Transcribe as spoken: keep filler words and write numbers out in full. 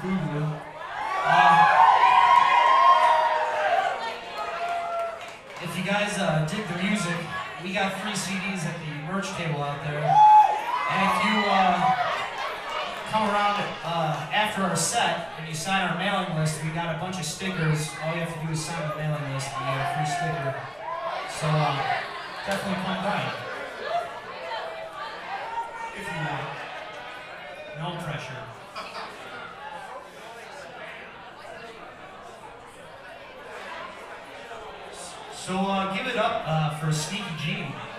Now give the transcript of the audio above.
Fubu. Uh, if you guys uh, dig the music, we got free C Ds at the merch table out there. And if you uh, come around uh, after our set and you sign our mailing list, we got a bunch of stickers. All you have to do is sign the mailing list and you get a free sticker. So uh, definitely come by. If you want. No pressure. So uh, give it up uh, for Sneaky Gene.